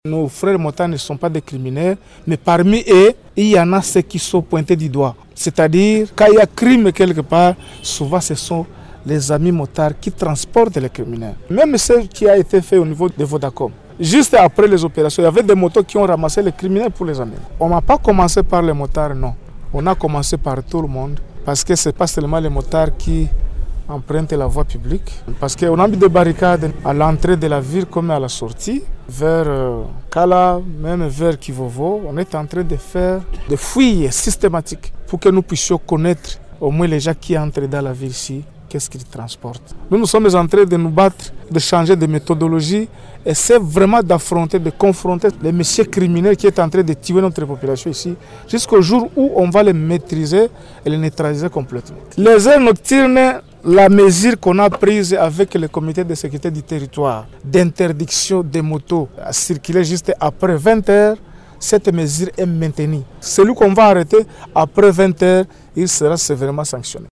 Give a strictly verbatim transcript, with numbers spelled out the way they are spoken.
Nos frères motards ne sont pas des criminels, mais parmi eux, il y en a ceux qui sont pointés du doigt. C'est-à-dire, quand il y a crime quelque part, souvent ce sont les amis motards qui transportent les criminels. Même ce qui a été fait au niveau de Vodacom. Juste après les opérations, il y avait des motos qui ont ramassé les criminels pour les amener. On n'a pas commencé par les motards, non. On a commencé par tout le monde, parce que ce n'est pas seulement les motards qui empruntent la voie publique, parce qu'on a mis des barricades à l'entrée de la ville comme à la sortie, vers euh, Kala, même vers Kivovo. On est en train de faire des fouilles systématiques pour que nous puissions connaître au moins les gens qui entrent dans la ville ici, qu'est-ce qu'ils transportent. Nous, nous sommes en train de nous battre, de changer de méthodologie, et c'est vraiment d'affronter, de confronter les messieurs criminels qui sont en train de tuer notre population ici, jusqu'au jour où on va les maîtriser et les neutraliser complètement. Les aires nocturnes, la mesure qu'on a prise avec le comité de sécurité du territoire, d'interdiction des motos à circuler juste après vingt heures, cette mesure est maintenue. Celui qu'on va arrêter après vingt heures, il sera sévèrement sanctionné.